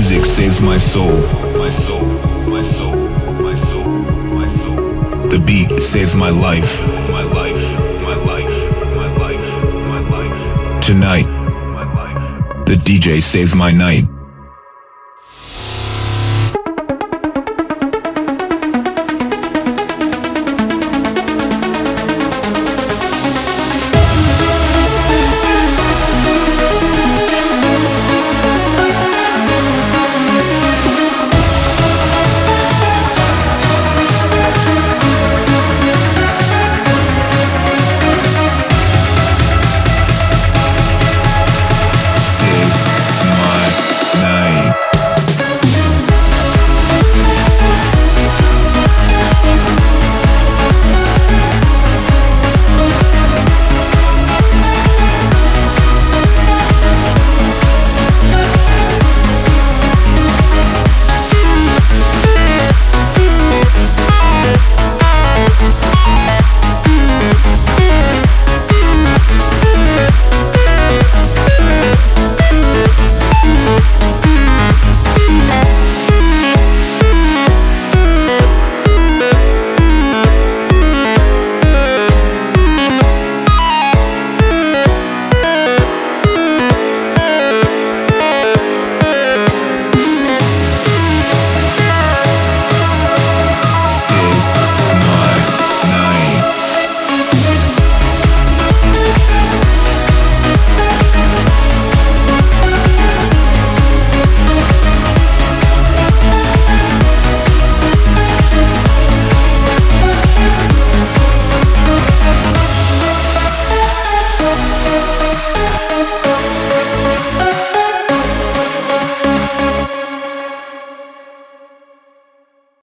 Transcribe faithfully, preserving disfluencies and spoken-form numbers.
music saves my soul. My soul, my soul, my soul, my soul. The beat saves my life. My life, my life, my life, my life. Tonight, the D J saves my night.